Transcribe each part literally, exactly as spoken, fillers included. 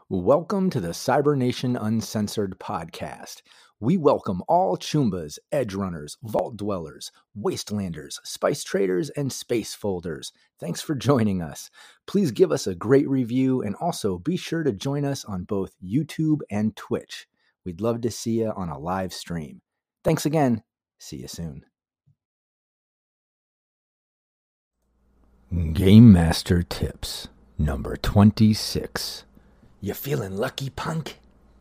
Welcome to the Cybernation Uncensored podcast. We welcome all Choombas, Edge Runners, Vault Dwellers, Wastelanders, Spice Traders, and Space Folders. Thanks for joining us. Please give us a great review and also be sure to join us on both YouTube and Twitch. We'd love to see you on a live stream. Thanks again. See you soon. Game Master Tips, number twenty-six. You feeling lucky, punk?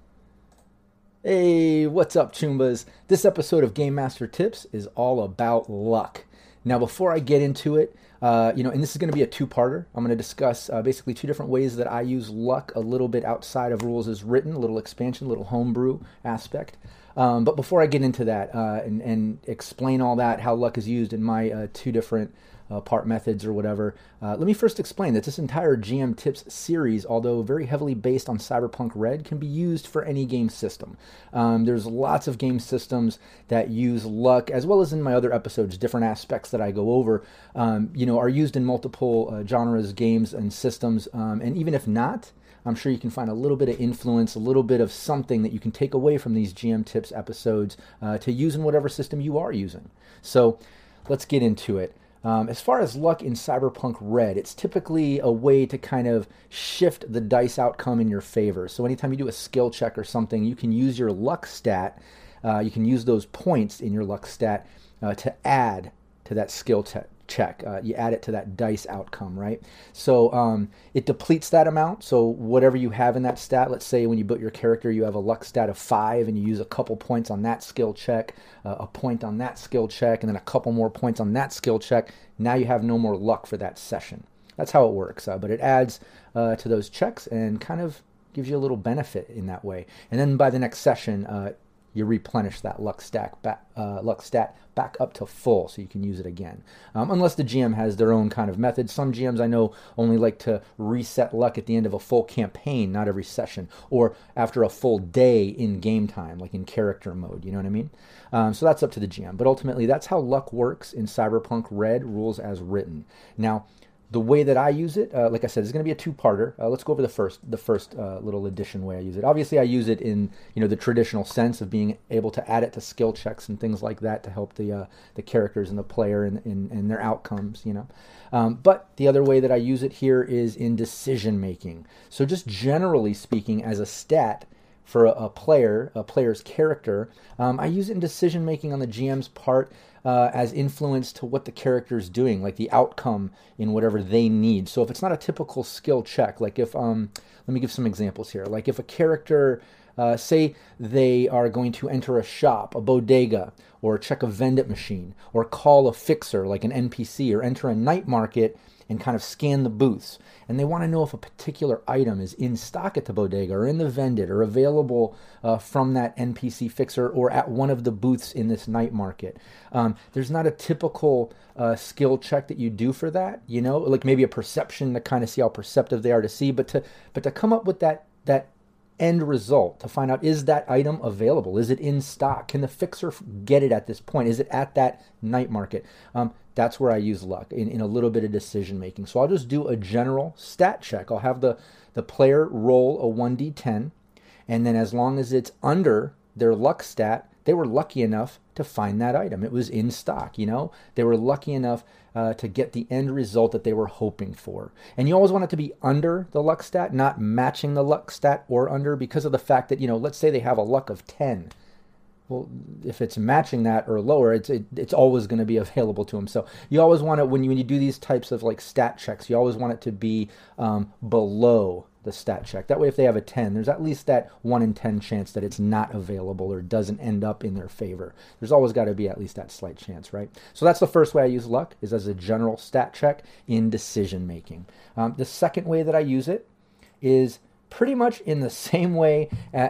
Hey, what's up, Choombas? This episode of Game Master Tips is all about luck. Now, before I get into it, uh, you know, and this is going to be a two-parter. I'm going to discuss uh, basically two different ways that I use luck a little bit outside of rules as written, a little expansion, a little homebrew aspect. Um, but before I get into that uh, and, and explain all that, how luck is used in my uh, two different Uh, part methods or whatever. Uh, let me first explain that this entire G M Tips series, although very heavily based on Cyberpunk Red, can be used for any game system. Um, there's lots of game systems that use luck, as well as in my other episodes, different aspects that I go over, um, you know, are used in multiple uh, genres, games, and systems. Um, and even if not, I'm sure you can find a little bit of influence, a little bit of something that you can take away from these G M Tips episodes uh, to use in whatever system you are using. So let's get into it. Um, as far as luck in Cyberpunk Red, it's typically a way to kind of shift the dice outcome in your favor. So anytime you do a skill check or something, you can use your luck stat, uh, you can use those points in your luck stat uh, to add to that skill te- check. Uh, you add it to that dice outcome, right? So um, it depletes that amount. So whatever you have in that stat, let's say when you build your character, you have a luck stat of five and you use a couple points on that skill check, uh, a point on that skill check, and then a couple more points on that skill check. Now you have no more luck for that session. That's how it works. Uh, but it adds uh, to those checks and kind of gives you a little benefit in that way. And then by the next session, uh, you replenish that luck stack back, uh, luck stat back up to full, so you can use it again. Um, unless the G M has their own kind of method. Some G Ms I know only like to reset luck at the end of a full campaign, not every session, or after a full day in game time, like in character mode. You know what I mean? Um, so that's up to the G M. But ultimately, that's how luck works in Cyberpunk Red, rules as written. Now, the way that I use it, uh, like I said, is going to be a two-parter. Uh, let's go over the first, the first uh, little addition way I use it. Obviously, I use it in you know the traditional sense of being able to add it to skill checks and things like that to help the uh, the characters and the player and, and, and their outcomes. You know, um, but the other way that I use it here is in decision making. So just generally speaking, as a stat for a, a player, a player's character, um, I use it in decision making on the G M's part. Uh, as influence to what the character is doing, like the outcome in whatever they need. So if it's not a typical skill check, like if, um, let me give some examples here. Like if a character, uh, say they are going to enter a shop, a bodega, or check a vending machine, or call a fixer like an N P C, or enter a night market and kind of scan the booths. And they want to know if a particular item is in stock at the bodega or in the vended or available uh, from that N P C fixer or at one of the booths in this night market. Um, there's not a typical uh, skill check that you do for that, you know, like maybe a perception to kind of see how perceptive they are to see, but to but to come up with that that end result to find out, is that item available? Is it in stock? Can the fixer get it at this point? Is it at that night market? Um, that's where I use luck in, in a little bit of decision making. So I'll just do a general stat check. I'll have the, the player roll a one d ten, and then as long as it's under their luck stat, they were lucky enough to find that item. It was in stock, you know? They were lucky enough uh, to get the end result that they were hoping for. And you always want it to be under the luck stat, not matching the luck stat or under, because of the fact that, you know, let's say they have a luck of ten. Well, if it's matching that or lower, it's it, it's always going to be available to them. So you always want it, when you, when you do these types of like stat checks, you always want it to be um, below the stat check. That way, if they have a ten, there's at least that one in ten chance that it's not available or doesn't end up in their favor. There's always got to be at least that slight chance, right? So that's the first way I use luck, is as a general stat check in decision making. Um, the second way that I use it is pretty much in the same way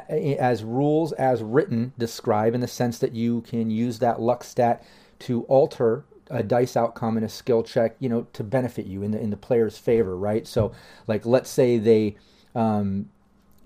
as rules as written describe, in the sense that you can use that luck stat to alter a dice outcome in a skill check, you know, to benefit you in the in the player's favor, right? So, like, let's say they um,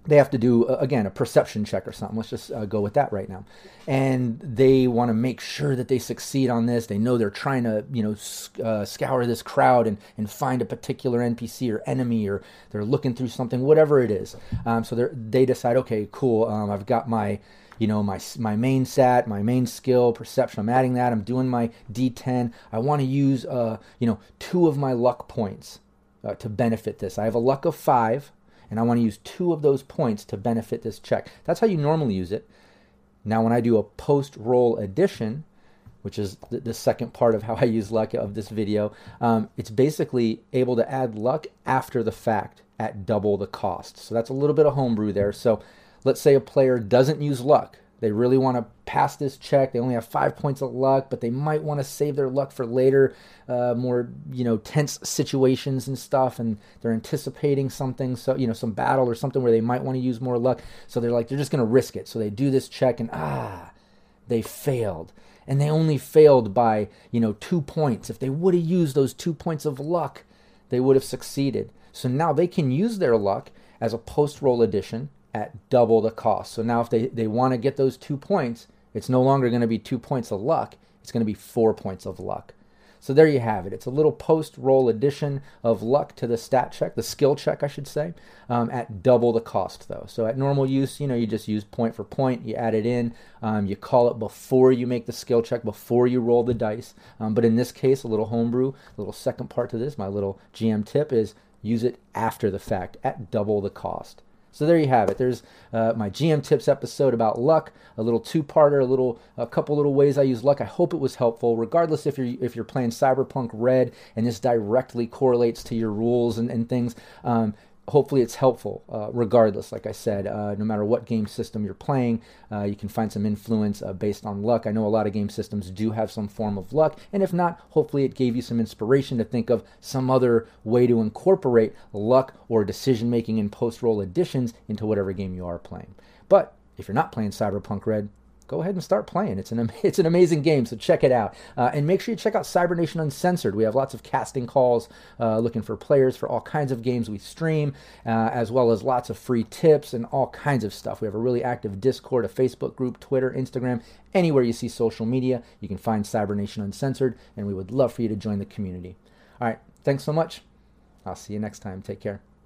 they have to do, uh, again, a perception check or something. Let's just uh, go with that right now. And they want to make sure that they succeed on this. They know they're trying to, you know, sc- uh, scour this crowd and, and find a particular N P C or enemy, or they're looking through something, whatever it is. Um, so they they decide, okay, cool, um, I've got my, you know, my my main stat, my main skill, perception. I'm adding that. I'm doing my D ten. I want to use, uh, you know, two of my luck points uh, to benefit this. I have a luck of five, and I want to use two of those points to benefit this check. That's how you normally use it. Now, when I do a post-roll addition, which is the, the second part of how I use luck of this video, um, it's basically able to add luck after the fact at double the cost. So that's a little bit of homebrew there. So let's say a player doesn't use luck. They really want to pass this check. They only have five points of luck, but they might want to save their luck for later, uh, more, you know, tense situations and stuff, and they're anticipating something, so, you know, some battle or something where they might want to use more luck. So they're like, they're just going to risk it. So they do this check, and ah, they failed. And they only failed by, you know, two points. If they would have used those two points of luck, they would have succeeded. So now they can use their luck as a post-roll addition at double the cost. So now if they, they want to get those two points, it's no longer going to be two points of luck. It's going to be four points of luck. So there you have it. It's a little post-roll addition of luck to the stat check, the skill check, I should say, um, at double the cost, though. So at normal use, you know, you just use point for point. You add it in. Um, you call it before you make the skill check, before you roll the dice. Um, but in this case, a little homebrew, a little second part to this, my little G M tip is use it after the fact at double the cost. So there you have it. There's uh, my G M Tips episode about luck, a little two-parter, a little, a couple little ways I use luck. I hope it was helpful. Regardless if you're if you're playing Cyberpunk Red and this directly correlates to your rules and, and things, um, hopefully it's helpful. Uh, regardless, like I said, uh, no matter what game system you're playing, uh, you can find some influence uh, based on luck. I know a lot of game systems do have some form of luck, and if not, hopefully it gave you some inspiration to think of some other way to incorporate luck or decision making in post-roll additions into whatever game you are playing. But if you're not playing Cyberpunk Red, go ahead and start playing. It's an it's an amazing game, so check it out. Uh, and make sure you check out Cybernation Uncensored. We have lots of casting calls uh, looking for players for all kinds of games we stream, uh, as well as lots of free tips and all kinds of stuff. We have a really active Discord, a Facebook group, Twitter, Instagram. Anywhere you see social media, you can find Cybernation Uncensored, and we would love for you to join the community. All right, thanks so much. I'll see you next time. Take care.